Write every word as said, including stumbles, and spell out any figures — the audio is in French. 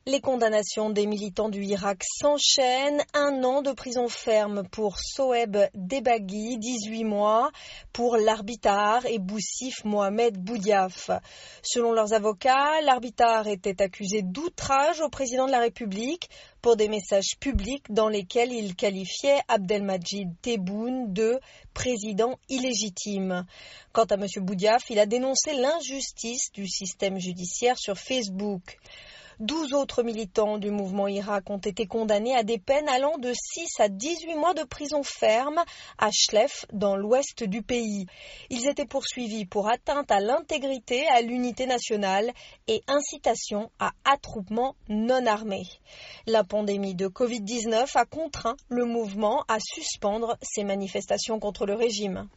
Les condamnations des militants du Irak s'enchaînent. Un an de prison ferme pour Soeb Debaghi, dix-huit mois, pour l'Arbitar et Boussif Mohamed Boudiaf. Selon leurs avocats, l'Arbitar était accusé d'outrage au président de la République pour des messages publics dans lesquels il qualifiait Abdelmadjid Tebboune de président illégitime. Quant à M. Boudiaf, il a dénoncé l'injustice du système judiciaire sur Facebook. Douze autres militants du mouvement Irak ont été condamnés à des peines allant de six à dix-huit mois de prison ferme à Chlef, dans l'ouest du pays. Ils étaient poursuivis pour atteinte à l'intégrité, à l'unité nationale et incitation à attroupement non armé. La pandémie de covid dix-neuf a contraint le mouvement à suspendre ses manifestations contre le régime.